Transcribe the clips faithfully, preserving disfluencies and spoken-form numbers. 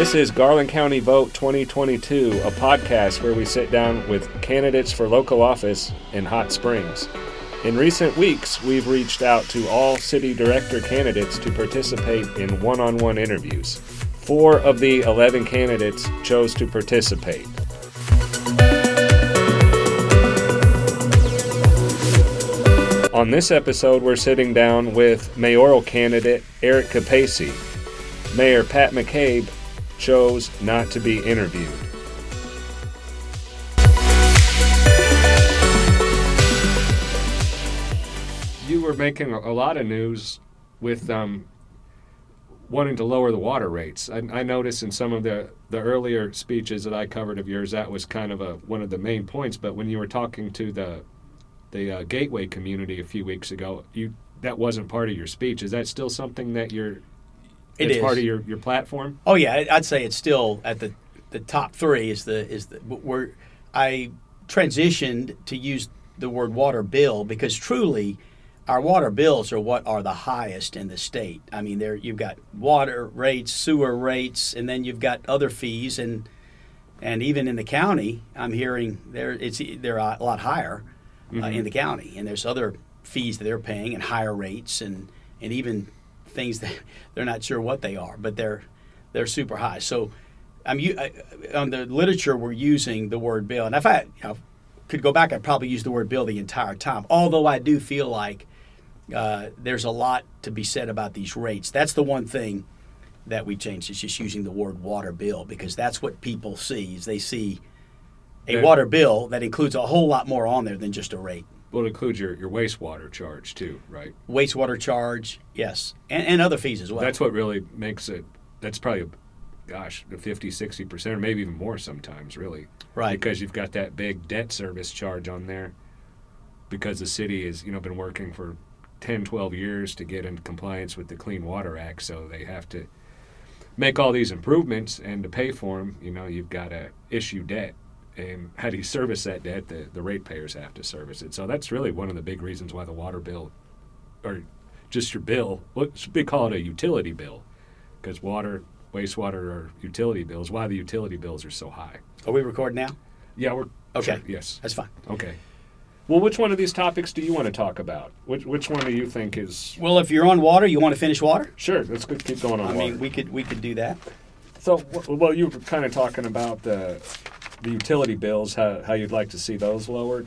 This is Garland County Vote twenty twenty-two, a podcast where we sit down with candidates for local office in Hot Springs. In recent weeks, we've reached out to all city director candidates to participate in one-on-one interviews. Four of the eleven candidates chose to participate. On this episode, we're sitting down with mayoral candidate Eric Capacey. Mayor Pat McCabe chose not to be interviewed. You were making a lot of news with um, wanting to lower the water rates. I, I noticed in some of the, the earlier speeches that I covered of yours, that was kind of a, one of the main points. But when you were talking to the the uh, Gateway community a few weeks ago, you that wasn't part of your speech. Is that still something that you're It it's is part of your, your platform? Oh yeah, I'd say it's still at the, the top three. Is the is the where I transitioned to use the word water bill because truly, our water bills are what are the highest in the state. I mean, there you've got water rates, sewer rates, and then you've got other fees, and and even in the county, I'm hearing there it's they're a lot higher uh, mm-hmm. in the county, and there's other fees that they're paying and higher rates, and and even things that they're not sure what they are, but they're they're super high. So, I'm I, on the literature we're using the word bill, and if I you know, could go back, I'd probably use the word bill the entire time. Although I do feel like uh, there's a lot to be said about these rates. That's the one thing that we changed. Is just using the word water bill because that's what people see. Is they see a yeah. water bill that includes a whole lot more on there than just a rate. Well, it includes your, your wastewater charge, too, right? Wastewater charge, yes, and, and other fees as well. That's what really makes it, that's probably, gosh, fifty, sixty percent, or maybe even more sometimes, really. Right. Because you've got that big debt service charge on there because the city has, you know, been working for ten, twelve years to get in compliance with the Clean Water Act, so they have to make all these improvements, and to pay for them, you know, you've got to issue debt. And how do you service that debt? The, the ratepayers have to service it. So that's really one of the big reasons why the water bill, or just your bill, well, we call it a utility bill, because water, wastewater are utility bills, why the utility bills are so high. Are we recording now? Yeah, we're okay. Sure, yes. That's fine. Okay. Well, which one of these topics do you want to talk about? Which which one do you think is... Well, if you're on water, you want to finish water? Sure, let's keep going on I water. mean, we could we could do that. So, well, you were kind of talking about the... the utility bills, how, how you'd like to see those lowered.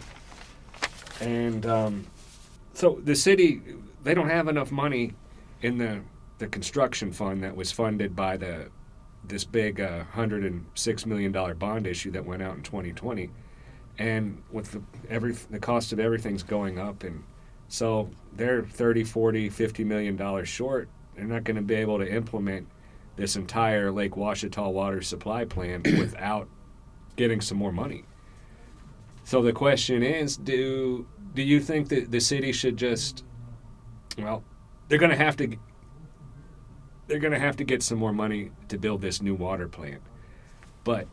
And um, so the city, they don't have enough money in the the construction fund that was funded by the this big uh, one hundred six million dollars bond issue that went out in twenty twenty. And with the, every, the cost of everything's going up, and so they're thirty, forty, fifty million dollars short. They're not going to be able to implement this entire Lake Ouachita water supply plan without getting some more money. So the question is, do do you think that the city should just, well, they're going to have to they're going to have to get some more money to build this new water plant. But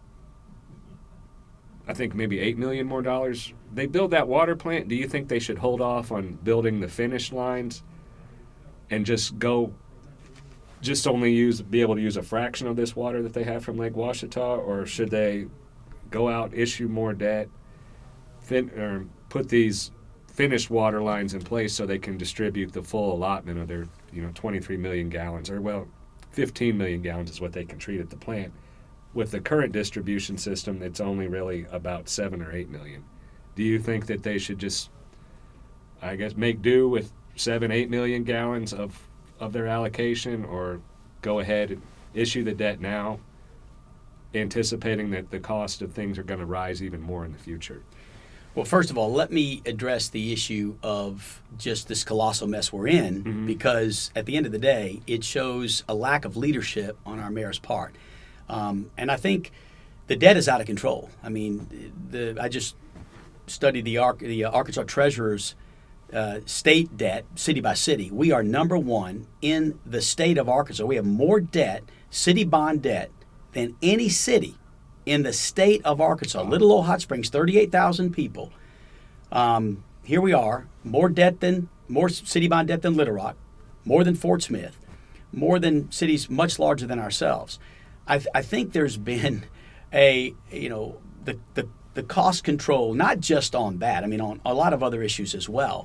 I think maybe eight million more dollars. They build that water plant, do you think they should hold off on building the finish lines and just go just only use be able to use a fraction of this water that they have from Lake Ouachita, or should they go out, issue more debt, fin- or put these finished water lines in place so they can distribute the full allotment of their, you know, twenty-three million gallons, or well, fifteen million gallons is what they can treat at the plant. With the current distribution system, it's only really about seven or eight million. Do you think that they should just, I guess, make do with seven, eight million gallons of of their allocation, or go ahead and issue the debt now, anticipating that the cost of things are going to rise even more in the future? Well, first of all, let me address the issue of just this colossal mess we're in, mm-hmm. because at the end of the day, it shows a lack of leadership on our mayor's part. Um, and I think the debt is out of control. I mean, the I just studied the, Ar- the uh, Arkansas Treasurer's Uh, state debt, city by city. We are number one in the state of Arkansas. We have more debt, city bond debt, than any city in the state of Arkansas. Wow. Little old Hot Springs, thirty-eight thousand people. Um, here we are, more debt than, more city bond debt than Little Rock, more than Fort Smith, more than cities much larger than ourselves. I, th- I think there's been a, you know, the, the, the cost control, not just on that, I mean, on a lot of other issues as well.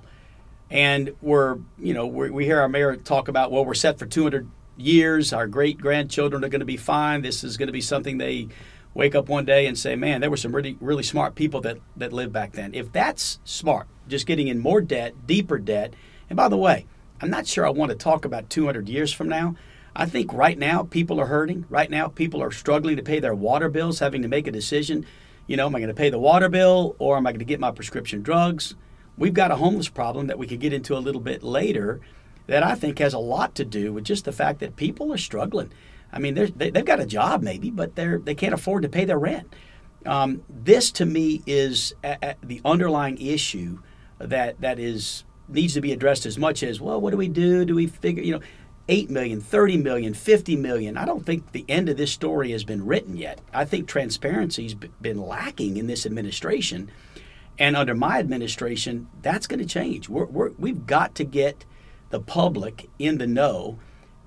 And we're, you know, we're, we hear our mayor talk about, well, we're set for two hundred years. Our great grandchildren are going to be fine. This is going to be something they wake up one day and say, man, there were some really, really smart people that, that lived back then. If that's smart, just getting in more debt, deeper debt. And by the way, I'm not sure I want to talk about two hundred years from now. I think right now people are hurting. Right now people are struggling to pay their water bills, having to make a decision. You know, am I going to pay the water bill or am I going to get my prescription drugs? We've got a homeless problem that we could get into a little bit later that I think has a lot to do with just the fact that people are struggling. I mean, they, they've got a job maybe, but they're they can't afford to pay their rent. Um, this to me is a, a, the underlying issue that that is needs to be addressed as much as, well, what do we do? Do we figure, you know, eight million, thirty million, fifty million? I don't think the end of this story has been written yet. I think transparency's been lacking in this administration. And under my administration, that's going to change. We're, we're, we've got to get the public in the know.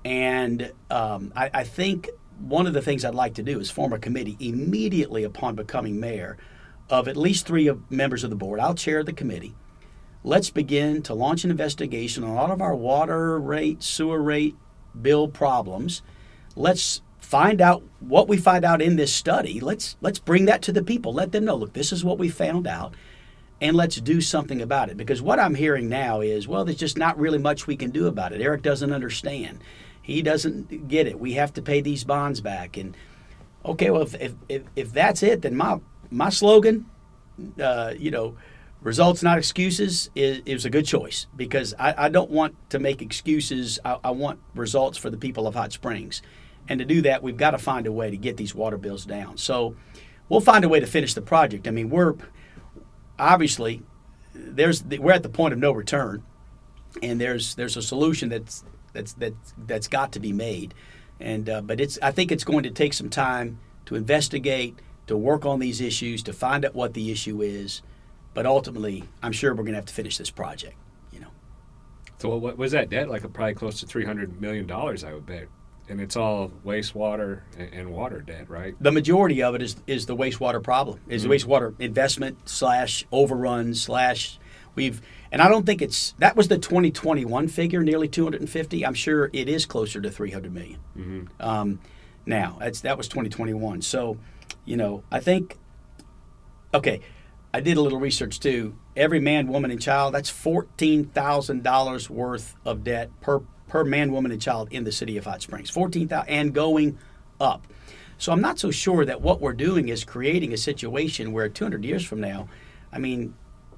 And um, I, I think one of the things I'd like to do is form a committee immediately upon becoming mayor of at least three of members of the board. I'll chair the committee. Let's begin to launch an investigation on all of our water rate, sewer rate, bill problems. Let's find out what we find out in this study. Let's let's bring that to the people. Let them know, look, this is what we found out. And let's do something about it. Because what I'm hearing now is, well, there's just not really much we can do about it. Eric doesn't understand. He doesn't get it. We have to pay these bonds back. And okay, well, if if, if, if that's it, then my my slogan, uh, you know, results not excuses, is, is a good choice. Because I, I don't want to make excuses. I, I want results for the people of Hot Springs. And to do that, we've got to find a way to get these water bills down. So we'll find a way to finish the project. I mean, we're obviously there's we're at the point of no return, and there's there's a solution that's that's that's that's got to be made. And uh, but it's I think it's going to take some time to investigate, to work on these issues, to find out what the issue is. But ultimately, I'm sure we're going to have to finish this project. You know. So what was that debt? Like a, probably close to three hundred million dollars, I would bet. And it's all wastewater and water debt, right? The majority of it is is the wastewater problem, is mm-hmm. the wastewater investment slash overrun slash we've, and I don't think it's, that was the twenty twenty-one figure, nearly two hundred fifty. I'm sure it is closer to three hundred million. Mm-hmm. Um, now, that's that was twenty twenty-one. So, you know, I think, okay, I did a little research too. Every man, woman, and child, that's fourteen thousand dollars worth of debt per per man, woman, and child in the city of Hot Springs, fourteen thousand dollars and going up. So I'm not so sure that what we're doing is creating a situation where two hundred years from now, I mean,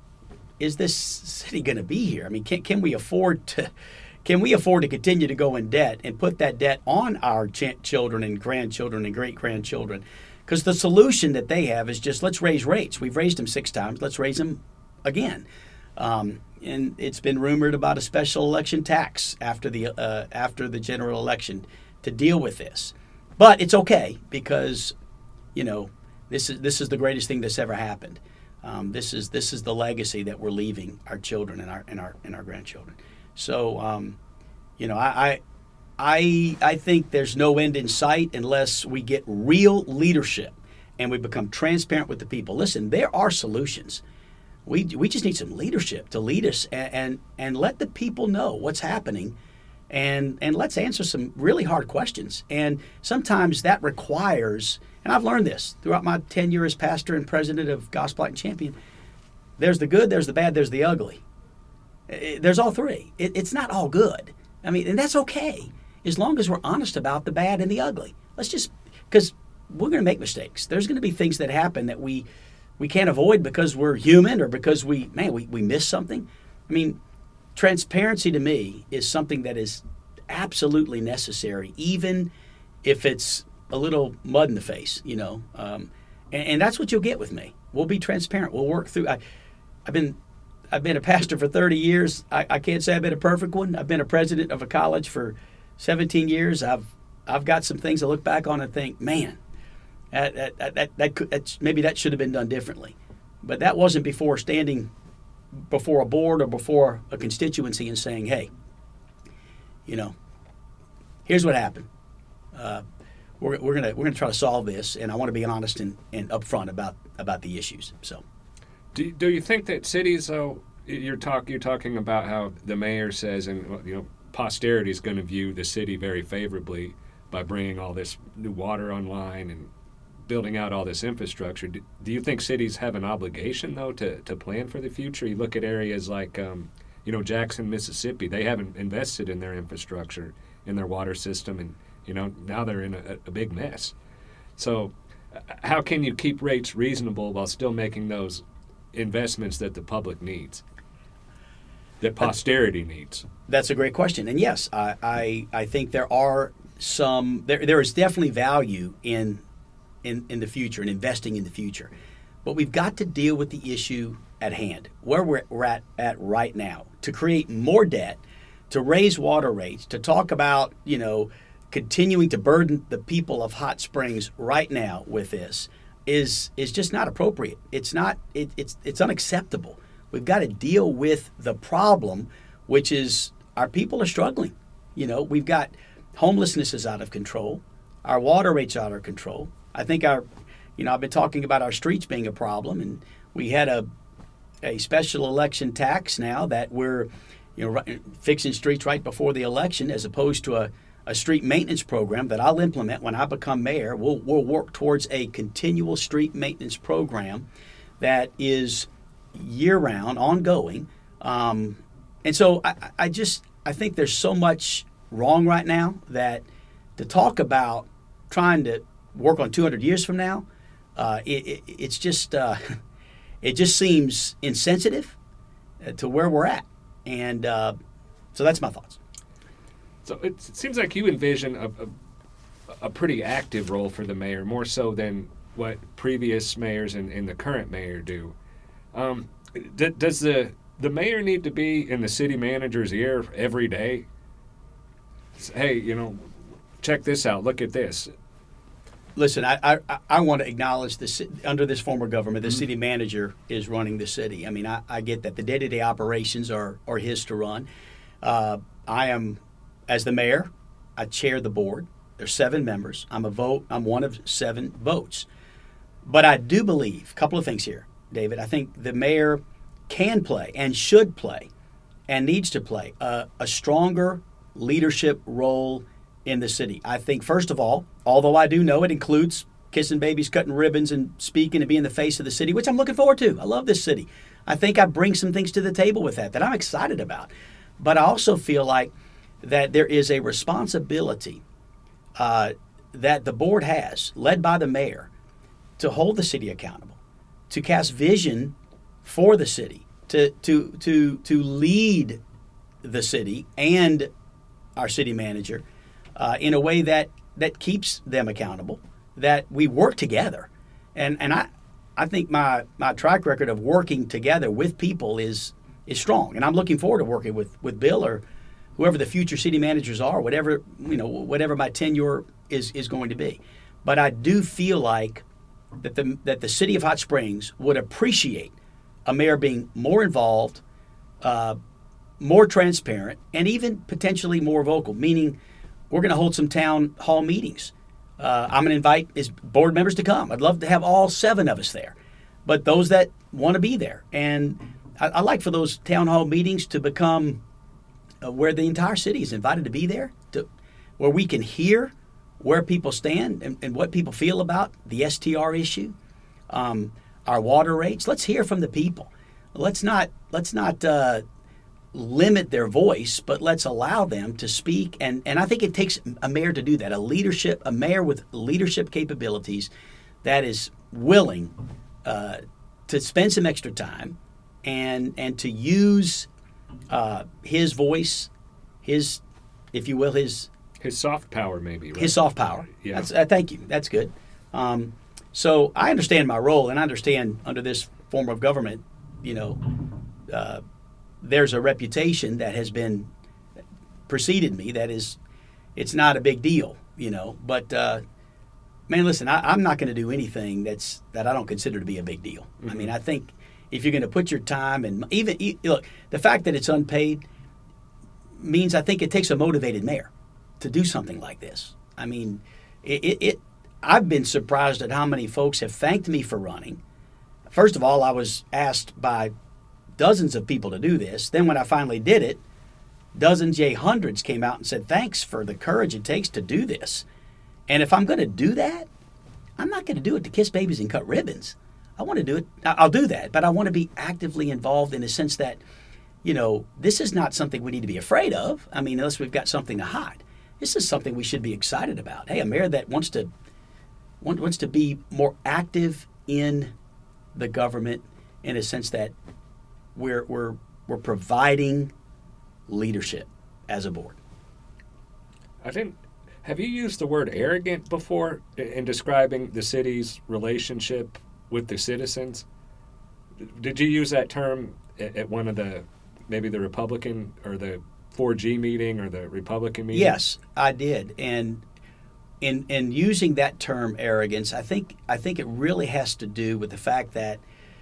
is this city going to be here? I mean, can can we afford to can we afford to continue to go in debt and put that debt on our ch- children and grandchildren and great-grandchildren? Because the solution that they have is just, let's raise rates. We've raised them six times. Let's raise them again. Um, and it's been rumored about a special election tax after the uh, after the general election to deal with this. But it's okay because, you know, this is this is the greatest thing that's ever happened. Um, this is this is the legacy that we're leaving our children and our and our and our grandchildren. So, um, you know, I, I I think there's no end in sight unless we get real leadership and we become transparent with the people. Listen, there are solutions. We we just need some leadership to lead us and, and, and let the people know what's happening, and and let's answer some really hard questions. And sometimes that requires, and I've learned this throughout my tenure as pastor and president of Gospel Light and Champion, there's the good, there's the bad, there's the ugly. There's all three. It, it's not all good. I mean, and that's okay as long as we're honest about the bad and the ugly. Let's just, because we're going to make mistakes. There's going to be things that happen that we we can't avoid because we're human or because we, man, we, we miss something. I mean, transparency to me is something that is absolutely necessary, even if it's a little mud in the face, you know. Um, and, and that's what you'll get with me. We'll be transparent. We'll work through. I, I've been I've been a pastor for thirty years. I, I can't say I've been a perfect one. I've been a president of a college for seventeen years. I've I've got some things to look back on and think, man, that that that, that, that could, that's, maybe that should have been done differently. But that wasn't before standing before a board or before a constituency and saying, hey, you know, here's what happened. Uh, we're, we're gonna we're gonna try to solve this, and I want to be honest and, and upfront about about the issues. So, do do you think that cities, though, you're talk you're talking about how the mayor says, and you know, posterity is going to view the city very favorably by bringing all this new water online and building out all this infrastructure. Do, do you think cities have an obligation, though, to, to plan for the future? You look at areas like, um, you know, Jackson, Mississippi. They haven't invested in their infrastructure, in their water system, and, you know, now they're in a, a big mess. So how can you keep rates reasonable while still making those investments that the public needs, that posterity needs? That's a great question. And yes, I, I, I think there are some, there, there is definitely value in In, in the future and investing in the future. But we've got to deal with the issue at hand, where we're, we're at, at right now, to create more debt, to raise water rates, to talk about, you know, continuing to burden the people of Hot Springs right now with this is is just not appropriate. It's not, it, it's, it's unacceptable. We've got to deal with the problem, which is our people are struggling. You know, we've got homelessness is out of control. Our water rates are out of control. I think our, you know, I've been talking about our streets being a problem, and we had a a special election tax now that we're, you know, fixing streets right before the election, as opposed to a, a street maintenance program that I'll implement when I become mayor. We'll we'll work towards a continual street maintenance program that is year round, ongoing, um, and so I, I just I think there's so much wrong right now that to talk about trying to work on two hundred years from now, uh, it, it, it's just uh, it just seems insensitive to where we're at, and uh, so that's my thoughts. So it seems like you envision a, a, a pretty active role for the mayor, more so than what previous mayors and, and the current mayor do. Um, d- does the the mayor need to be in the city manager's ear every day? Hey, you know, check this out. Look at this. Listen, I, I, I want to acknowledge this. Under this former government, the mm-hmm. city manager is running the city. I mean, I, I get that the day-to-day operations are, are his to run. Uh, I am, as the mayor, I chair the board. There's seven members. I'm a vote. I'm one of seven votes. But I do believe a couple of things here, David. I think the mayor can play and should play and needs to play a, a stronger leadership role in the city. I think, first of all, although I do know it includes kissing babies, cutting ribbons, and speaking and being the face of the city, which I'm looking forward to. I love this city. I think I bring some things to the table with that that I'm excited about. But I also feel like that there is a responsibility uh, that the board has, led by the mayor, to hold the city accountable, to cast vision for the city, to to to to lead the city and our city manager Uh, in a way that, that keeps them accountable, that we work together. And and I I think my, my track record of working together with people is is strong. And I'm looking forward to working with, with Bill or whoever the future city managers are, whatever you know, whatever my tenure is, is going to be. But I do feel like that the that the city of Hot Springs would appreciate a mayor being more involved, uh, more transparent, and even potentially more vocal, meaning we're going to hold some town hall meetings. Uh, I'm going to invite his board members to come. I'd love to have all seven of us there, but those that want to be there. And I, I like for those town hall meetings to become uh, where the entire city is invited to be there, to where we can hear where people stand and, and what people feel about the S T R issue, um, our water rates. Let's hear from the people. Let's not let's not uh, limit their voice, but let's allow them to speak. And, and I think it takes a mayor to do that, a leadership, a mayor with leadership capabilities that is willing uh, to spend some extra time and and to use uh, his voice, his, if you will, his his soft power, maybe. Right? His soft power. Yeah. That's, uh, thank you. That's good. Um, so I understand my role, and I understand under this form of government, you know, uh, there's a reputation that has been preceded me that is, it's not a big deal, you know. But uh, man, listen, I, I'm not going to do anything that's that I don't consider to be a big deal. Mm-hmm. I mean, I think if you're going to put your time and even look, the fact that it's unpaid means I think it takes a motivated mayor to do something like this. I mean, it, it, it I've been surprised at how many folks have thanked me for running. First of all, I was asked by dozens of people to do this. Then when I finally did it, dozens, yea, hundreds came out and said, thanks for the courage it takes to do this. And if I'm going to do that, I'm not going to do it to kiss babies and cut ribbons. I want to do it. I'll do that, but I want to be actively involved in the sense that, you know, this is not something we need to be afraid of. I mean, unless we've got something to hide. This is something we should be excited about. Hey, a mayor that wants to wants to be more active in the government in a sense that we're we're we're providing leadership as a board. I think. Have you used the word arrogant before in describing the city's relationship with the citizens? Did you use that term at one of the, maybe the Republican or the four G meeting or the Republican meeting? Yes, I did. And in in using that term arrogance, I think I think it really has to do with the fact that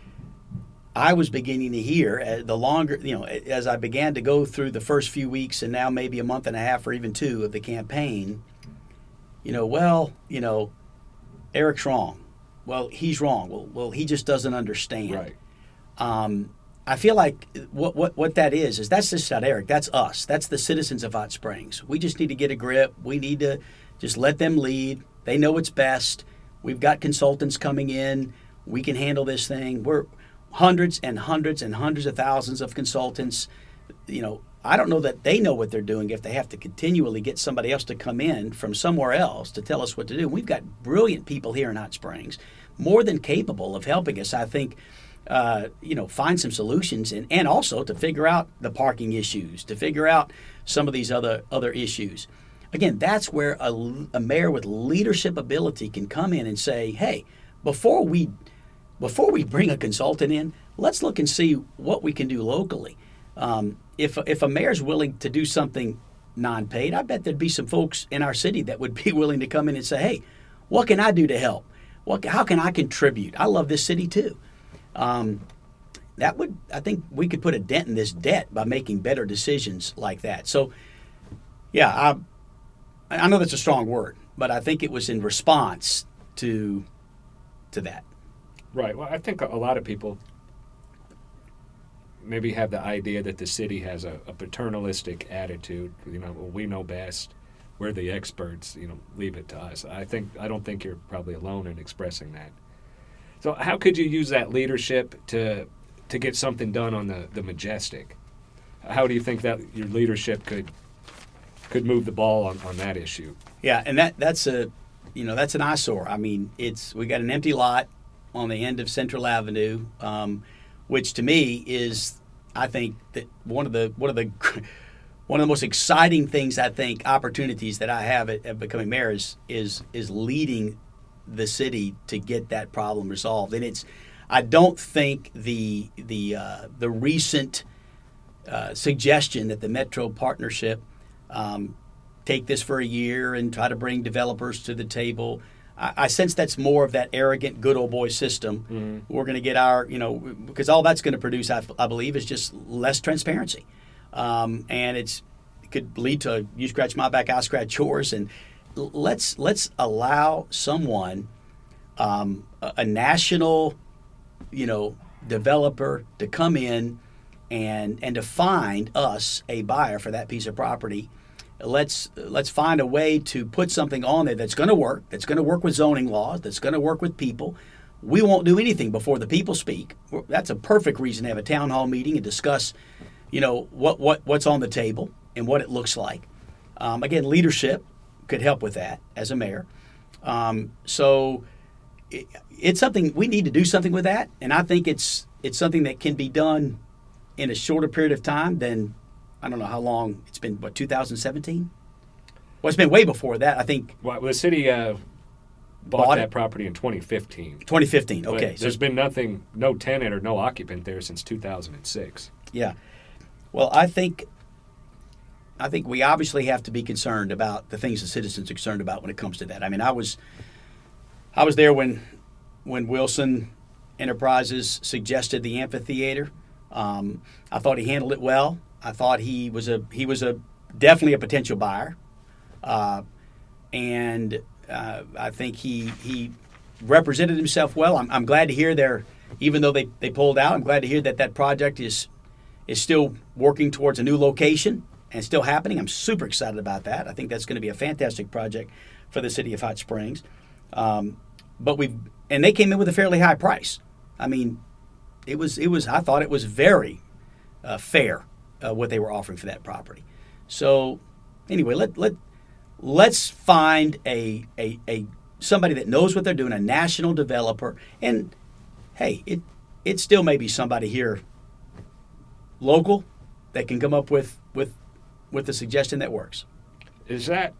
I was beginning to hear uh, the longer, you know, as I began to go through the first few weeks and now maybe a month and a half or even two of the campaign, you know, well, you know, Eric's wrong. Well, he's wrong. Well, well, he just doesn't understand. Right. Um, I feel like what, what what that is is that's just not Eric. That's us. That's the citizens of Hot Springs. We just need to get a grip. We need to just let them lead. They know what's best. We've got consultants coming in. We can handle this thing. We're hundreds and hundreds and hundreds of thousands of consultants. You know, I don't know that they know what they're doing if they have to continually get somebody else to come in from somewhere else to tell us what to do. We've got brilliant people here in Hot Springs, more than capable of helping us, I think, uh, you know, find some solutions and, and also to figure out the parking issues, to figure out some of these other other issues. Again, that's where a, a mayor with leadership ability can come in and say, hey, before we Before we bring a consultant in, let's look and see what we can do locally. Um, if if a mayor's willing to do something non-paid, I bet there'd be some folks in our city that would be willing to come in and say, hey, what can I do to help? What, how can I contribute? I love this city too. Um, that would, I think we could put a dent in this debt by making better decisions like that. So, yeah, I, I know that's a strong word, but I think it was in response to to that. Right. Well, I think a lot of people maybe have the idea that the city has a, a paternalistic attitude. You know, well, we know best. We're the experts. You know, leave it to us. I think I don't think you're probably alone in expressing that. So, how could you use that leadership to to get something done on the, the Majestic? How do you think that your leadership could could move the ball on, on that issue? Yeah, and that that's a you know that's an eyesore. I mean, it's we got an empty lot on the end of Central Avenue, um, which to me is, I think that one of the one of the one of the most exciting things I think opportunities that I have at, at becoming mayor is is is leading the city to get that problem resolved. And it's, I don't think the the uh, the recent uh, suggestion that the Metro partnership um, take this for a year and try to bring developers to the table. I sense that's more of that arrogant, good old boy system. Mm-hmm. We're going to get our, you know, because all that's going to produce, I, I believe, is just less transparency. Um, and it's, it could lead to you scratch my back, I scratch yours. And let's let's allow someone, um, a, a national, you know, developer to come in and and to find us a buyer for that piece of property. Let's let's find a way to put something on there that's going to work, that's going to work with zoning laws, that's going to work with people. We won't do anything before the people speak. That's a perfect reason to have a town hall meeting and discuss, you know, what, what what's on the table and what it looks like. Um, again, leadership could help with that as a mayor. Um, so it, it's something we need to do something with that, and I think it's it's something that can be done in a shorter period of time than. I don't know how long it's been, what, two thousand seventeen? Well, it's been way before that, I think. Well, the city uh, bought, bought that it? property in twenty fifteen. twenty fifteen, okay. But there's so, been nothing, no tenant or no occupant there since two thousand six. Yeah. Well, I think I think we obviously have to be concerned about the things the citizens are concerned about when it comes to that. I mean, I was I was there when when Wilson Enterprises suggested the amphitheater. Um, I thought he handled it well. I thought he was a he was a definitely a potential buyer, uh, and Uh, I think he he represented himself well. I'm, I'm glad to hear they're, even though they, they pulled out, I'm glad to hear that that project is is still working towards a new location and still happening. I'm super excited about that. I think that's going to be a fantastic project for the city of Hot Springs. Um, but we and they came in with a fairly high price. I mean, it was it was I thought it was very uh, fair uh, what they were offering for that property. So anyway, let let let's find a a a somebody that knows what they're doing, a national developer, and hey, it it still may be somebody here local that can come up with with with a suggestion that works. Is that,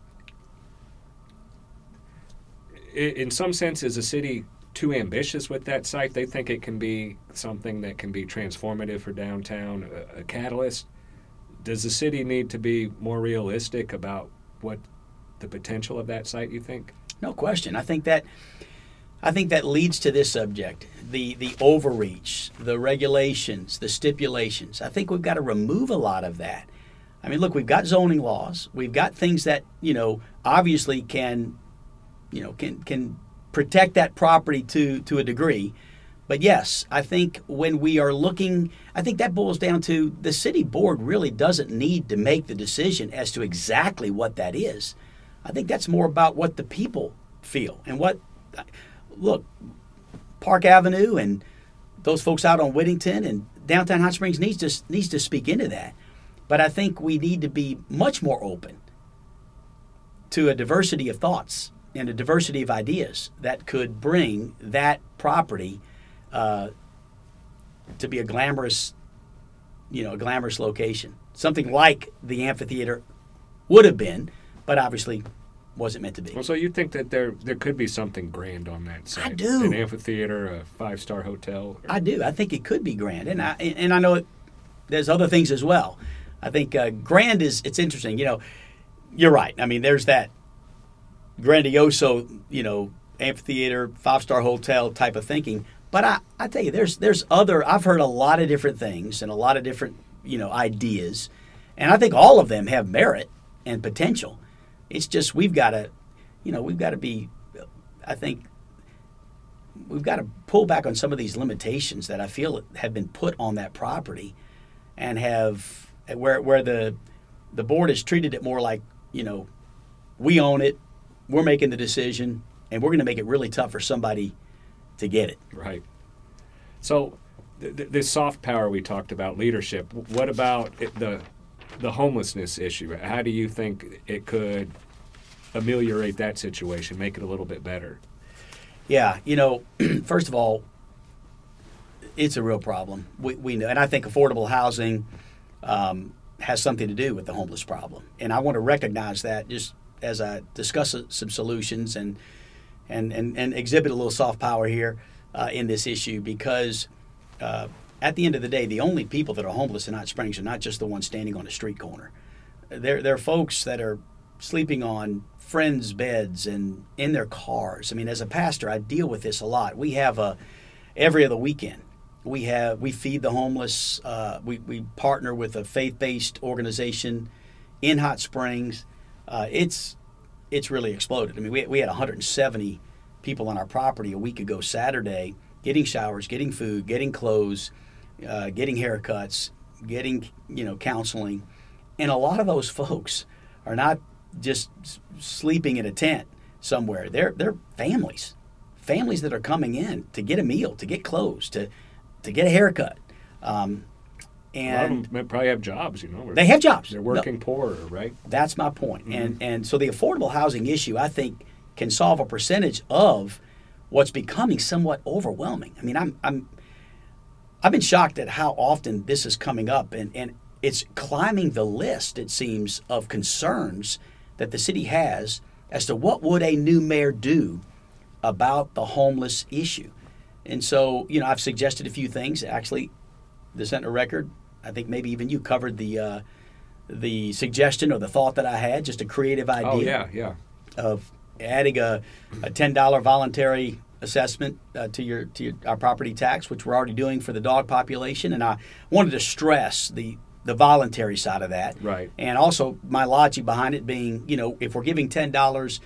in some sense, is the city too ambitious with that site? They think it can be something that can be transformative for downtown, a, a catalyst. Does the city need to be more realistic about what the potential of that site, you think? No question. I think that I think that leads to this subject, the the overreach, the regulations, the stipulations. I think we've got to remove a lot of that. I mean, look, we've got zoning laws. We've got things that, you know, obviously can, you know, can can protect that property to to a degree. But yes, I think when we are looking, I think that boils down to the city board really doesn't need to make the decision as to exactly what that is. I think that's more about what the people feel and what, look, Park Avenue and those folks out on Whittington and downtown Hot Springs needs to needs to speak into that. But I think we need to be much more open to a diversity of thoughts and a diversity of ideas that could bring that property uh, to be a glamorous, you know, a glamorous location. Something like the amphitheater would have been, but obviously wasn't meant to be. Well, so you think that there there could be something grand on that site? I do. An amphitheater, a five-star hotel? Or... I do. I think it could be grand, and I and I know it, there's other things as well. I think uh, grand is, it's interesting. You know, you're right. I mean, there's that grandioso, you know, amphitheater, five-star hotel type of thinking. But I, I tell you, there's there's other, I've heard a lot of different things and a lot of different, you know, ideas. And I think all of them have merit and potential. It's just we've got to, you know, we've got to be, I think, we've got to pull back on some of these limitations that I feel have been put on that property and have, where where the the board has treated it more like, you know, we own it, we're making the decision, and we're going to make it really tough for somebody to get it. Right. So th- th- this soft power we talked about, leadership, what about it, the the homelessness issue? How do you think it could ameliorate that situation, make it a little bit better? Yeah, you know, first of all, it's a real problem. We, we know, and I think affordable housing um, has something to do with the homeless problem. And I want to recognize that just as I discuss some solutions and and, and, and exhibit a little soft power here uh, in this issue, because uh, at the end of the day, the only people that are homeless in Hot Springs are not just the ones standing on a street corner. They're, they're folks that are sleeping on friends' beds and in their cars. I mean, as a pastor, I deal with this a lot. We have a every other weekend. We have we feed the homeless. Uh, we we partner with a faith-based organization in Hot Springs. Uh, it's it's really exploded. I mean, we we had one hundred seventy people on our property a week ago Saturday, getting showers, getting food, getting clothes, uh, getting haircuts, getting you know counseling, and a lot of those folks are not just sleeping in a tent somewhere. They're they're families, families that are coming in to get a meal, to get clothes, to to get a haircut. Um, and a lot of them probably have jobs, you know. They have jobs. They're working no, poor, right? That's my point. Mm-hmm. And and so the affordable housing issue, I think, can solve a percentage of what's becoming somewhat overwhelming. I mean, I'm I'm I've been shocked at how often this is coming up, and, and it's climbing the list, it seems, of concerns that the city has as to what would a new mayor do about the homeless issue. And so, you know, I've suggested a few things. Actually, the Sentinel Record, I think maybe even you covered the uh, the suggestion or the thought that I had, just a creative idea. Oh, yeah, yeah. Of adding a, a ten dollars voluntary assessment uh, to your to your, our property tax, which we're already doing for the dog population. And I wanted to stress the the voluntary side of that. Right. And also my logic behind it being, you know, if we're giving ten dollars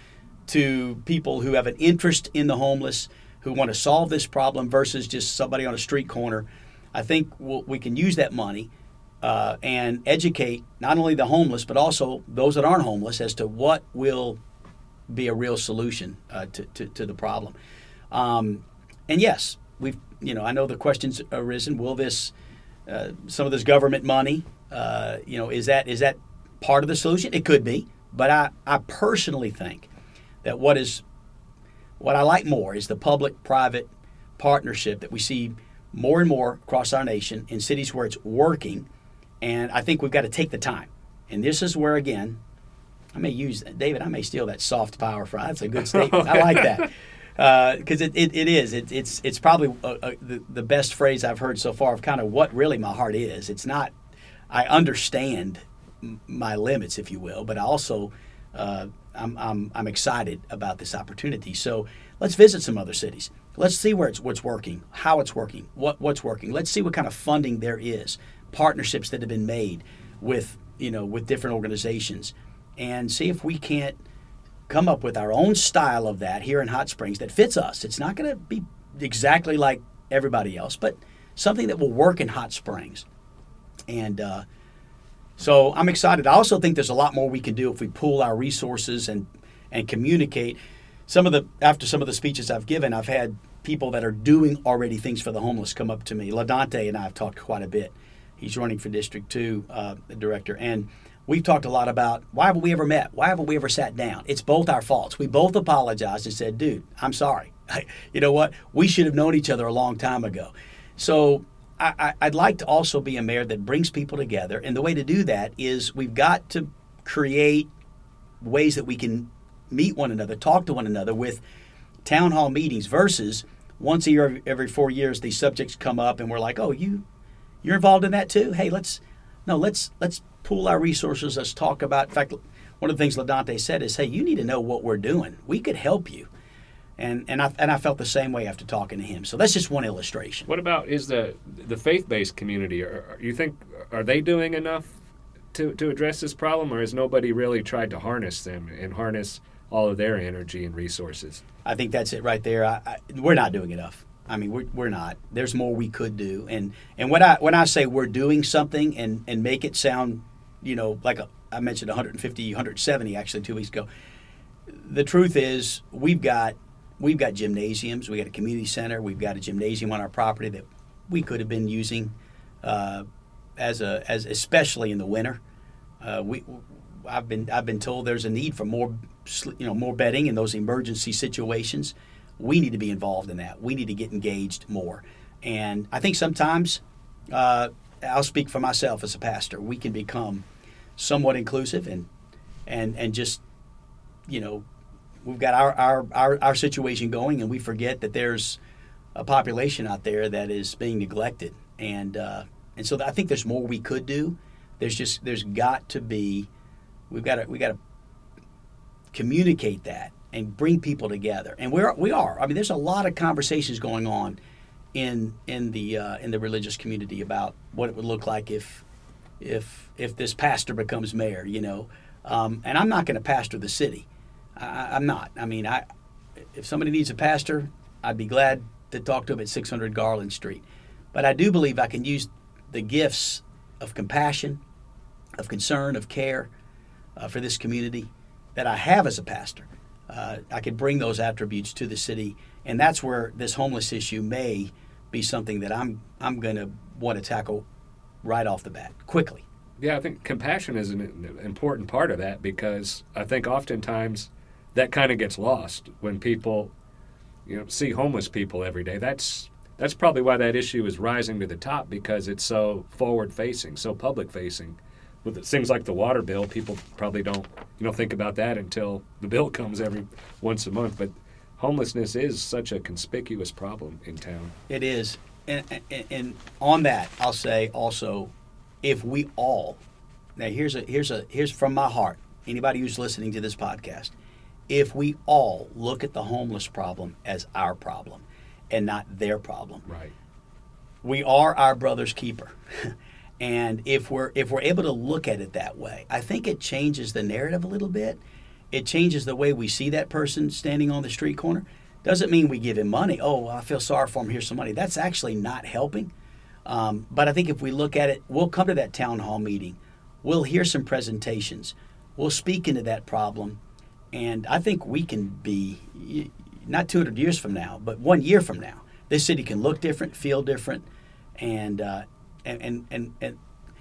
to people who have an interest in the homeless, who want to solve this problem versus just somebody on a street corner. I think we'll, we can use that money uh, and educate not only the homeless but also those that aren't homeless as to what will be a real solution uh, to, to, to the problem. Um, and yes, we've you know I know the questions arisen. Will this uh, some of this government money? Uh, you know, is that is that part of the solution? It could be, but I, I personally think that what is what I like more is the public-private partnership that we see more and more across our nation in cities where it's working, and I think we've got to take the time. And this is where, again, I may use, David, I may steal that soft power from, that's a good statement. I like that. Because uh, it, it, it is. It, it's it's probably a, a, the, the best phrase I've heard so far of kind of what really my heart is. It's not, I understand m- my limits, if you will, but I also, uh, I'm, I'm, I'm excited about this opportunity. So let's visit some other cities. Let's see where it's what's working, how it's working, what what's working. Let's see what kind of funding there is, partnerships that have been made with you know with different organizations, and see if we can't come up with our own style of that here in Hot Springs that fits us. It's not going to be exactly like everybody else, but something that will work in Hot Springs. And uh, so I'm excited. I also think there's a lot more we can do if we pool our resources and and communicate. Some of the after some of the speeches I've given, I've had people that are doing already things for the homeless come up to me. LaDante and I have talked quite a bit. He's running for District Two, uh, the director, and we've talked a lot about why haven't we ever met? Why haven't we ever sat down? It's both our faults. We both apologized and said, "Dude, I'm sorry. You know what? We should have known each other a long time ago." So I, I, I'd like to also be a mayor that brings people together, and the way to do that is we've got to create ways that we can meet one another, talk to one another with town hall meetings versus once a year, every four years, these subjects come up and we're like, oh, you, you're involved in that too? Hey, let's, no, let's, let's pool our resources. Let's talk about, in fact, one of the things LaDante said is, hey, you need to know what we're doing. We could help you. And and I and I felt the same way after talking to him. So that's just one illustration. What about is the the faith-based community? Are, you think are they doing enough to to address this problem, or has nobody really tried to harness them and harness all of their energy and resources? I think that's it right there. I, I, we're not doing enough. I mean, we're we're not. There's more we could do. And and when I when I say we're doing something and and make it sound, you know, like a, I mentioned one hundred fifty, one hundred seventy actually two weeks ago. The truth is we've got. We've got gymnasiums. We got a community center. We've got a gymnasium on our property that we could have been using, uh, as a as especially in the winter. Uh, we I've been I've been told there's a need for more you know more bedding in those emergency situations. We need to be involved in that. We need to get engaged more. And I think sometimes uh, I'll speak for myself as a pastor. We can become somewhat inclusive and and and just you know. We've got our, our, our, our situation going, and we forget that there's a population out there that is being neglected. And uh, and so I think there's more we could do. There's just there's got to be we've got to we got to communicate that and bring people together. And we're we are. I mean, there's a lot of conversations going on in in the uh, in the religious community about what it would look like if if if this pastor becomes mayor. You know, um, and I'm not going to pastor the city. I, I'm not. I mean, I if somebody needs a pastor, I'd be glad to talk to him at six hundred Garland Street. But I do believe I can use the gifts of compassion, of concern, of care uh, for this community that I have as a pastor. Uh, I could bring those attributes to the city, and that's where this homeless issue may be something that I'm I'm going to want to tackle right off the bat, quickly. Yeah, I think compassion is an important part of that because I think oftentimes that kind of gets lost when people, you know, see homeless people every day. That's that's probably why that issue is rising to the top because it's so forward-facing, so public-facing. With things like the water bill, people probably don't, you know, think about that until the bill comes every once a month. But homelessness is such a conspicuous problem in town. It is, and, and, and on that, I'll say also, if we all, now here's a here's a here's from my heart. Anybody who's listening to this podcast. If we all look at the homeless problem as our problem and not their problem, right? We are our brother's keeper. And if we're if we're able to look at it that way, I think it changes the narrative a little bit. it changes the way we see that person standing on the street corner. Doesn't mean we give him money. Oh, I feel sorry for him. Here's some money. That's actually not helping. Um, but I think if we look at it, we'll come to that town hall meeting. We'll hear some presentations. We'll speak into that problem. And I think we can be, not two hundred years from now, but one year from now, this city can look different, feel different, and uh, and, and and and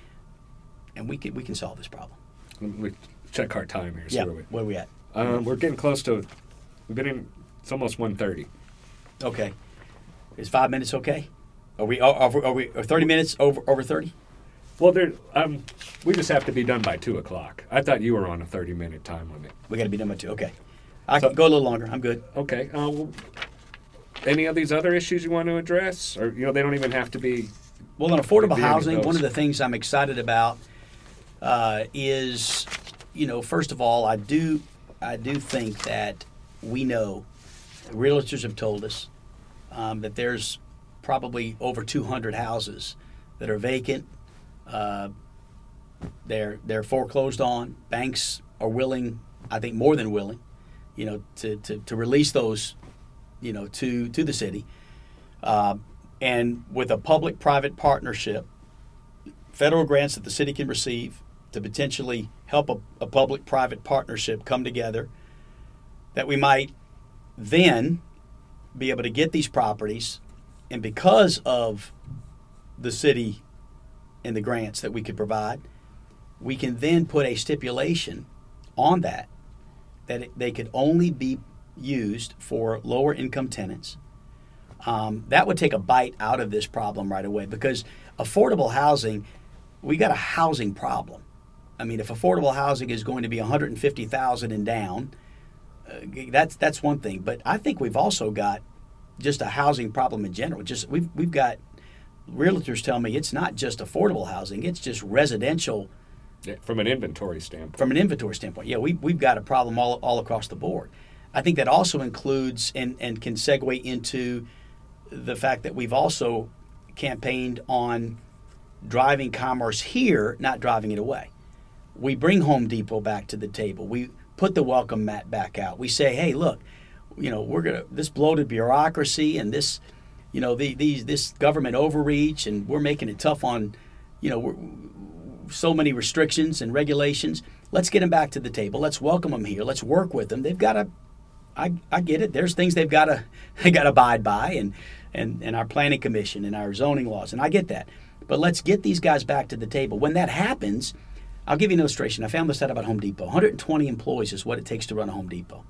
and we can we can solve this problem. We check our time here. So Yeah, where, we, where are we at? um, we're getting close to. We've been in. It's almost one thirty. Okay, is five minutes okay? Are we are, are, are we are thirty minutes over over thirty? Well, there. Um, we just have to be done by two o'clock. I thought you were on a thirty-minute time limit. We got to be done by two. Okay, I So- can go a little longer. I'm good. Okay. Uh, well, any of these other issues you want to address, or you know, they don't even have to be. Well, on affordable Maybe housing, those. one of the things I'm excited about uh, is, you know, first of all, I do I do think that we know, realtors have told us um, that there's probably over two hundred houses that are vacant. Uh, they're they're foreclosed on. Banks are willing, I think more than willing, you know, to, to, to release those, you know, to to the city. Uh, and with a public-private partnership, federal grants that the city can receive to potentially help a, a public-private partnership come together, that we might then be able to get these properties, and because of the city and the grants that we could provide, we can then put a stipulation on that that it, they could only be used for lower income tenants. Um, that would take a bite out of this problem right away, because affordable housing, we got a housing problem. I mean, if affordable housing is going to be one hundred fifty thousand dollars and down, uh, that's that's one thing. But I think we've also got just a housing problem in general. Just we've we've got realtors tell me it's not just affordable housing; it's just residential. Yeah, from an inventory standpoint. From an inventory standpoint, yeah, we we've got a problem all all across the board. I think that also includes and and can segue into the fact that we've also campaigned on driving commerce here, not driving it away. We bring Home Depot back to the table. We put the welcome mat back out. We say, hey, look, you know, we're gonna this bloated bureaucracy and this, you know, the, these this government overreach, and we're making it tough on, you know, we're, so many restrictions and regulations. Let's get them back to the table. Let's welcome them here. Let's work with them. They've got to. I, I get it. There's things they've got to they got to abide by, and, and and our planning commission and our zoning laws, and I get that. But let's get these guys back to the table. When that happens, I'll give you an illustration. I found this out about Home Depot. one hundred twenty employees is what it takes to run a Home Depot.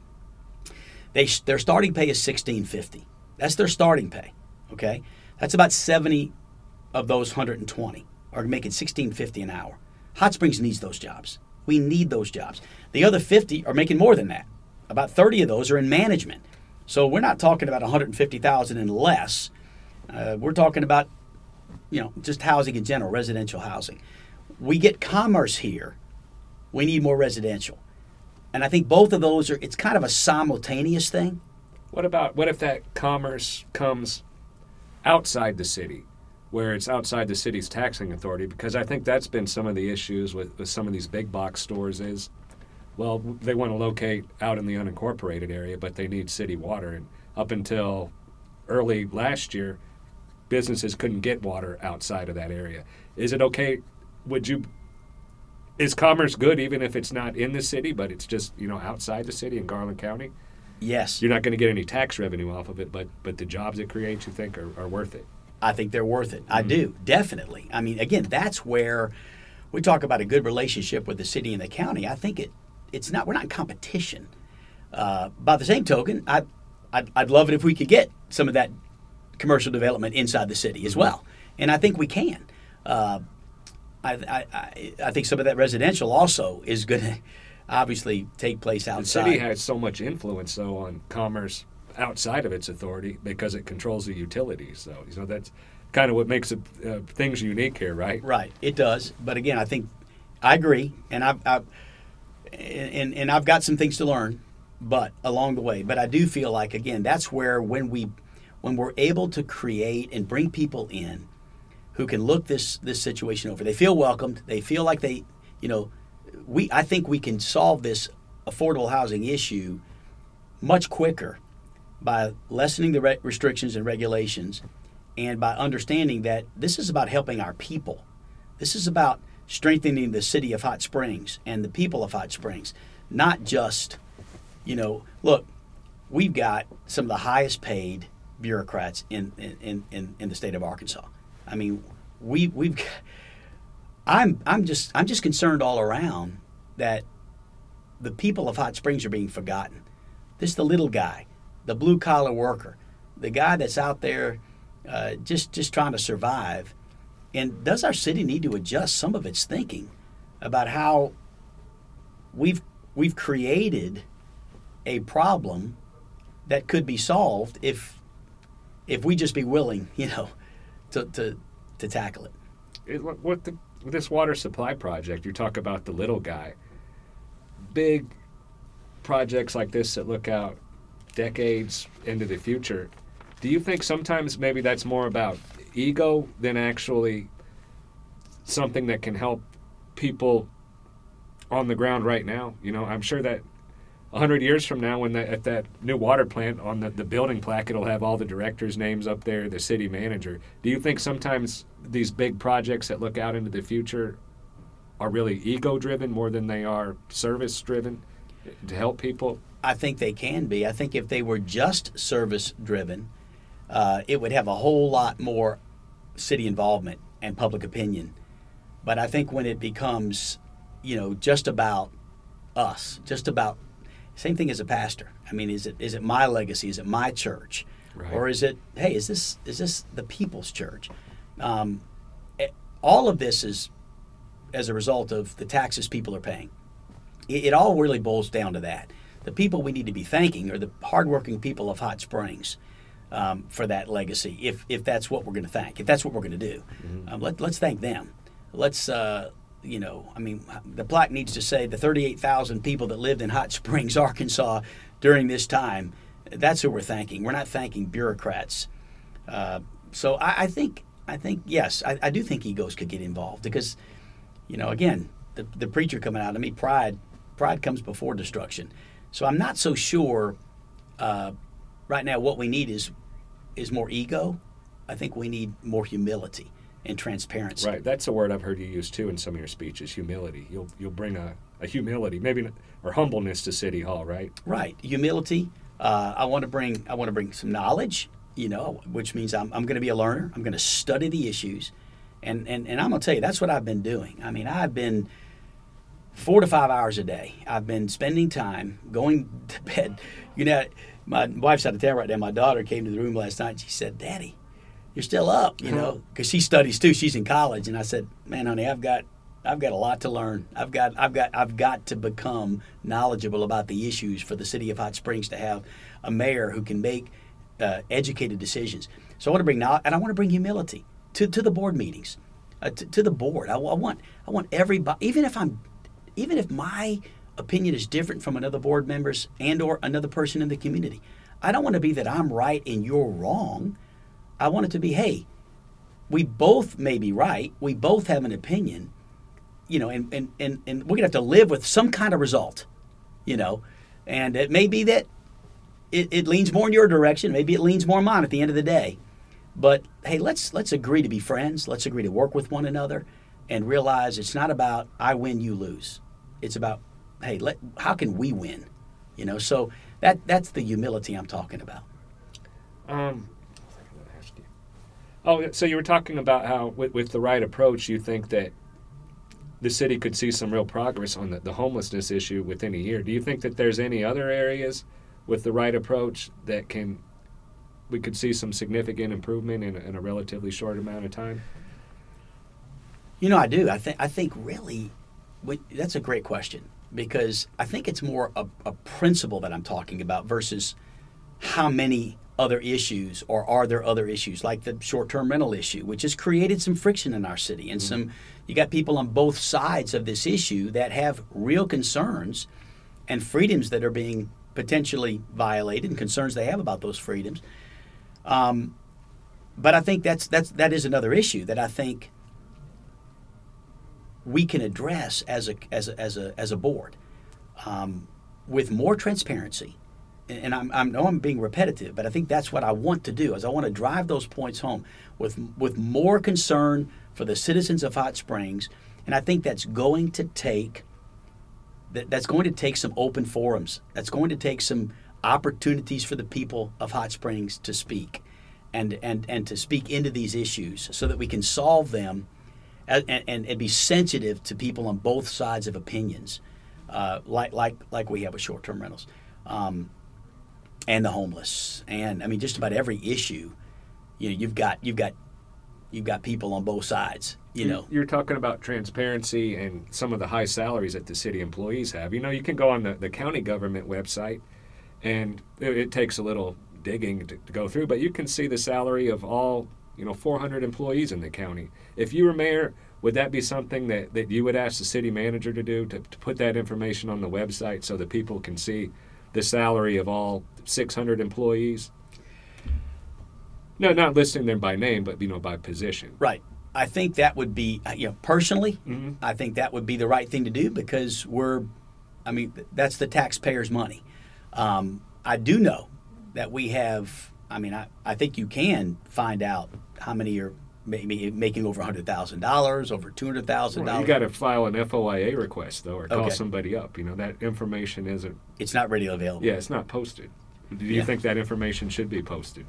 They their starting pay is sixteen fifty. That's their starting pay. Okay, that's about seventy of those one hundred twenty are making sixteen fifty an hour. Hot Springs needs those jobs. We need those jobs. The other fifty are making more than that. About thirty of those are in management. So we're not talking about one hundred fifty thousand and less. Uh, we're talking about, you know, just housing in general, residential housing. We get commerce here. We need more residential. And I think both of those are, it's kind of a simultaneous thing. What about, what if that commerce comes outside the city, where it's outside the city's taxing authority? Because I think that's been some of the issues with, with some of these big box stores is, well, they want to locate out in the unincorporated area, but they need city water. And up until early last year, businesses couldn't get water outside of that area. Is it okay? Would you, is commerce good even if it's not in the city, but it's just, you know, outside the city in Garland County? Yes. You're not going to get any tax revenue off of it, but but the jobs it creates, you think, are, are worth it? I think they're worth it. I do, definitely. I mean, again, that's where we talk about a good relationship with the city and the county. I think it it's not, we're not in competition. Uh, by the same token, I, I'd, I'd love it if we could get some of that commercial development inside the city as well. And I think we can. Uh, I, I, I, I think some of that residential also is going to obviously take place outside. The city has so much influence, though, on commerce outside of its authority because it controls the utilities. So, you know, that's kind of what makes it, uh, things unique here, right? Right, it does. But again, I think I agree, and I've, I've and and I've got some things to learn, but along the way. But I do feel like, again, that's where when we when we're able to create and bring people in who can look this this situation over, they feel welcomed, they feel like they, you know, we I think we can solve this affordable housing issue much quicker by lessening the re- restrictions and regulations, and by understanding that this is about helping our people. This is about strengthening the city of Hot Springs and the people of Hot Springs, not just, you know, look, we've got some of the highest paid bureaucrats in in, in, in the state of Arkansas. I mean, we we've I'm I'm just I'm just concerned all around that the people of Hot Springs are being forgotten. This the little guy, the blue collar worker, the guy that's out there uh, just just trying to survive. And does our city need to adjust some of its thinking about how we've we've created a problem that could be solved if if we just be willing, you know, to to, to tackle it. it what the, this water supply project, you talk about the little guy. Big projects like this that look out decades into the future, do you think sometimes maybe that's more about ego than actually something that can help people on the ground right now? You know, I'm sure that a hundred years from now, when that, at that new water plant on the, the building plaque, it'll have all the directors' names up there, the city manager. Do you think sometimes these big projects that look out into the future are really ego-driven more than they are service-driven to help people? I think they can be. I think if they were just service-driven, uh, it would have a whole lot more city involvement and public opinion. But I think when it becomes, you know, just about us, just about, same thing as a pastor. I mean, is it is it my legacy? Is it my church? Right. Or is it, hey, is this is this the people's church? Um, it, all of this is as a result of the taxes people are paying. It, it all really boils down to that. The people we need to be thanking are the hardworking people of Hot Springs um, for that legacy, if if that's what we're going to thank, if that's what we're going to do. Mm-hmm. Um, let, let's thank them. Let's, uh, you know, I mean, the plaque needs to say the thirty-eight thousand people that lived in Hot Springs, Arkansas during this time. That's who we're thanking. We're not thanking bureaucrats. Uh, so I, I think, I think yes, I, I do think egos could get involved because, you know, again, the, the preacher coming out of me, pride, pride comes before destruction. So I'm not so sure uh, right now what we need is is more ego. I think we need more humility and transparency. Right. That's a word I've heard you use too in some of your speeches, humility. You'll you'll bring a, a humility, maybe or humbleness to City Hall, right? Right. Humility. Uh, I want to bring I want to bring some knowledge, you know, which means I'm I'm going to be a learner. I'm going to study the issues. And, and and I'm going to tell you, that's what I've been doing. I mean, I've been four to five hours a day. I've been spending time going to bed. You know, my wife's out of town right now. My daughter came to the room last night and she said, "Daddy, you're still up," you know, because she studies too. She's in college. And I said, "Man, honey, I've got I've got a lot to learn. I've got I've got I've got to become knowledgeable about the issues for the city of Hot Springs to have a mayor who can make uh, educated decisions." So I want to bring knowledge, and I want to bring humility to, to the board meetings, uh, to, to the board. I, I want I want everybody, even if I'm even if my opinion is different from another board member's and or another person in the community, I don't want to be that I'm right and you're wrong. I want it to be, hey, we both may be right. We both have an opinion, you know, and, and, and, and we're going to have to live with some kind of result, you know. And it may be that it, it leans more in your direction. Maybe it leans more in mine at the end of the day. But, hey, let's let's agree to be friends. Let's agree to work with one another and realize it's not about I win, you lose. It's about, hey, let, how can we win? You know, so that that's the humility I'm talking about. Um. Oh, so you were talking about how with, with the right approach, you think that the city could see some real progress on the, the homelessness issue within a year. Do you think that there's any other areas with the right approach that can we could see some significant improvement in a, in a relatively short amount of time? You know, I do. I think I think really we, that's a great question because I think it's more a, a principle that I'm talking about versus how many other issues, or are there other issues like the short-term rental issue, which has created some friction in our city, and mm-hmm. some you got people on both sides of this issue that have real concerns and freedoms that are being potentially violated, and concerns they have about those freedoms. Um, but I think that's that's that is another issue that I think we can address as a as a as a as a board. Um, with more transparency, and I'm, I know I'm being repetitive, but I think that's what I want to do, is I want to drive those points home with with more concern for the citizens of Hot Springs, and I think that's going to take that, that's going to take some open forums. That's going to take some opportunities for the people of Hot Springs to speak, and and and to speak into these issues so that we can solve them, and and, and be sensitive to people on both sides of opinions, uh, like like like we have with short-term rentals. Um, and the homeless, and I mean just about every issue. You know, you've got you've got you've got people on both sides. You know, you're talking about transparency and some of the high salaries that the city employees have. You know, you can go on the, the county government website, and it, it takes a little digging to, to go through, but you can see the salary of all, you know, four hundred employees in the county. If you were mayor, would that be something that, that you would ask the city manager to do, to, to put that information on the website so that people can see the salary of all six hundred employees? No, not listing them by name, but, you know, by position. Right. I think that would be, you know, personally, Mm-hmm. I think that would be the right thing to do, because we're, I mean, that's the taxpayers' money. Um, I do know that we have, I mean, I, I think you can find out how many are maybe making over one hundred thousand dollars, over two hundred thousand dollars. Well, you got to file an F O I A request, though, or call Okay. somebody up. You know, that information isn't, It's not readily available. yeah, it's not posted. Do you Yeah. think that information should be posted?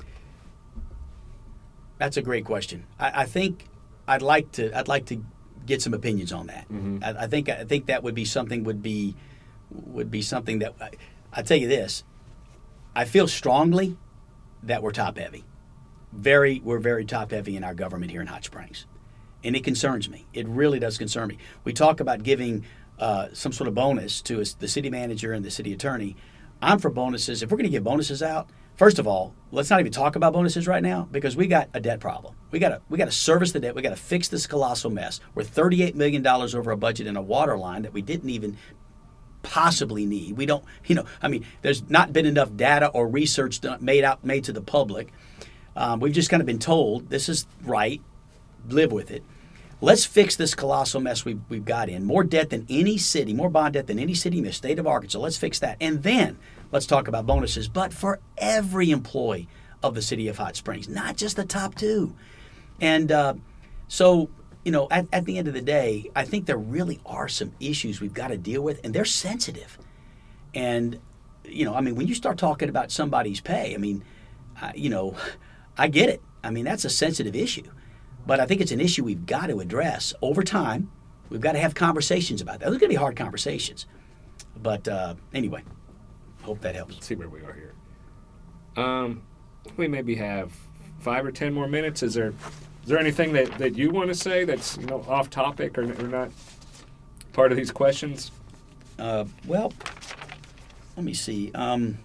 That's a great question. I, I think I'd like to I'd like to get some opinions on that. Mhm. I, I think I think that would be something would be would be something that I, I tell you this. I feel strongly that we're top heavy. Very we're very top heavy in our government here in Hot Springs, and it concerns me. It really does concern me. We talk about giving uh, some sort of bonus to us, the city manager and the city attorney. I'm for bonuses. If we're going to give bonuses out, first of all, let's not even talk about bonuses right now, because we got a debt problem. We got to we got to service the debt. We got to fix this colossal mess. We're thirty-eight million dollars over a budget in a water line that we didn't even possibly need. We don't, you know, I mean, there's not been enough data or research done, made out made to the public. Um, we've just kind of been told this is right, live with it. Let's fix this colossal mess we've, we've got in. More debt than any city, more bond debt than any city in the state of Arkansas. Let's fix that. And then let's talk about bonuses, but for every employee of the city of Hot Springs, not just the top two. And uh, so, you know, at, at the end of the day, I think there really are some issues we've got to deal with, and they're sensitive. And, you know, I mean, when you start talking about somebody's pay, I mean, uh, you know, I get it. I mean, that's a sensitive issue. But I think it's an issue we've got to address over time. We've got to have conversations about that. Those are going to be hard conversations. But uh, anyway, hope that helps. Let's see where we are here. Um, we maybe have five or ten more minutes. Is there is there anything that, that you want to say that's, you know, off topic or, or not part of these questions? Uh, well, let me see. Um,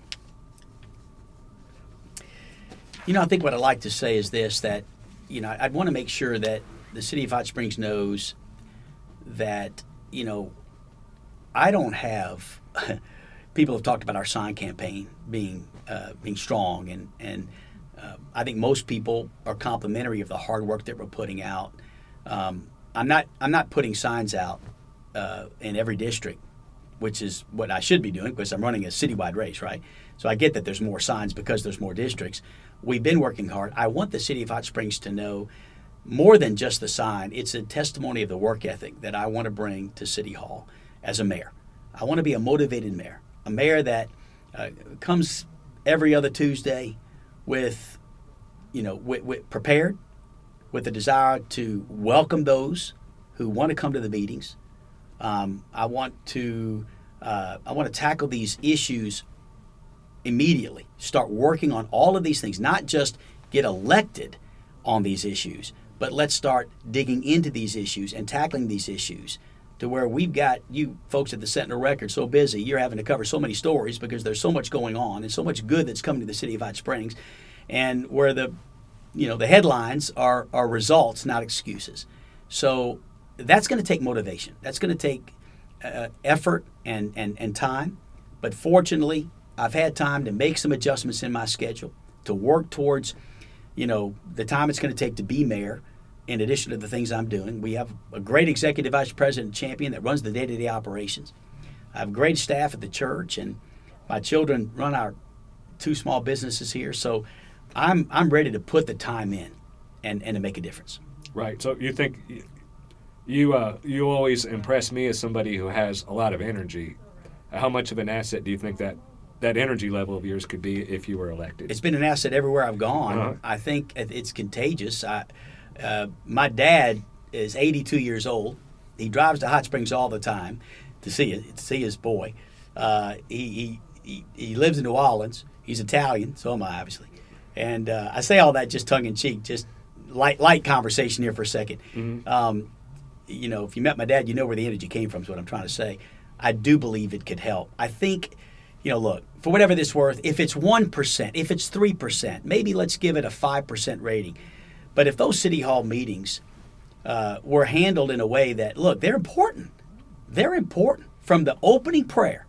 you know, I think what I'd like to say is this, that, you know, I'd want to make sure that the city of Hot Springs knows that, you know, I don't have, people have talked about our sign campaign being uh, being strong, and, and uh, I think most people are complimentary of the hard work that we're putting out. Um, I'm not I'm not putting signs out uh, in every district, which is what I should be doing because I'm running a citywide race, right? So I get that there's more signs because there's more districts. We've been working hard. I want the city of Hot Springs to know more than just the sign. It's a testimony of the work ethic that I want to bring to City Hall as a mayor. I want to be a motivated mayor, a mayor that uh, comes every other Tuesday with, you know, with, with prepared, with a desire to welcome those who want to come to the meetings. Um, I want to uh, I want to tackle these issues immediately. Start working on all of these things, not just get elected on these issues, but let's start digging into these issues and tackling these issues to where we've got you folks at the Sentinel Record so busy, you're having to cover so many stories because there's so much going on and so much good that's coming to the city of Hot Springs, and where the you know the headlines are are results, not excuses. So that's going to take motivation. That's going to take uh, effort and, and, and time. But fortunately, I've had time to make some adjustments in my schedule to work towards, you know, the time it's going to take to be mayor. In addition to the things I'm doing, we have a great executive vice president champion that runs the day-to-day operations. I have great staff at the church, and my children run our two small businesses here. So I'm I'm ready to put the time in and, and to make a difference. Right. So you think you uh, you always impress me as somebody who has a lot of energy. How much of an asset do you think that that energy level of yours could be if you were elected? It's been an asset everywhere I've gone. Uh-huh. I think it's contagious. I, uh, my dad is eighty-two years old. He drives to Hot Springs all the time to see it, to see his boy. Uh, he, he he he lives in New Orleans. He's Italian, so am I, obviously. And uh, I say all that just tongue in cheek, just light light conversation here for a second. Mm-hmm. Um, you know, if you met my dad, you know where the energy came from. Is what I'm trying to say. I do believe it could help. I think, you know, look, for whatever this worth, if it's one percent, if it's three percent, maybe let's give it a five percent rating. But if those city hall meetings uh, were handled in a way that, look, they're important. They're important. From the opening prayer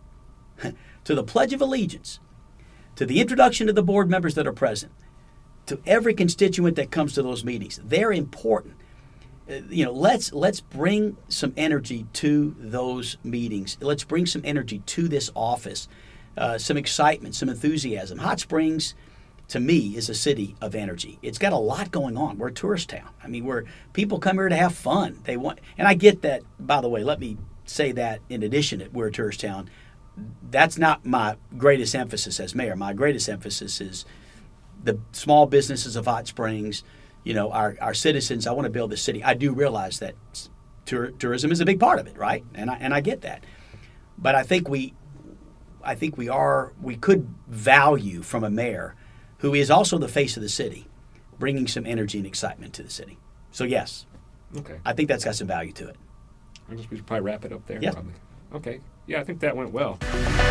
to the Pledge of Allegiance, to the introduction to the board members that are present, to every constituent that comes to those meetings, they're important. Uh, you know, let's let's bring some energy to those meetings. Let's bring some energy to this office, uh, some excitement, some enthusiasm. Hot Springs, to me, is a city of energy. It's got a lot going on. We're a tourist town. I mean, we're people come here to have fun. They want, and I get that. By the way, let me say that in addition, that we're a tourist town. That's not my greatest emphasis as mayor. My greatest emphasis is the small businesses of Hot Springs, you know, our, our citizens. I want to build this city. I do realize that tour, tourism is a big part of it, right? And I and I get that. But I think we I think we are we could value from a mayor who is also the face of the city, bringing some energy and excitement to the city. So yes. Okay. I think that's got some value to it. I guess we should probably wrap it up there. Yeah. Probably. Okay. Yeah, I think that went well.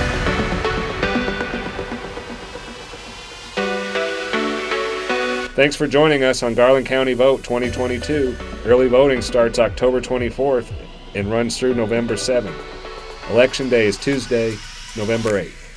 Thanks for joining us on Garland County Vote twenty twenty-two. Early voting starts October twenty-fourth and runs through November seventh. Election Day is Tuesday, November eighth.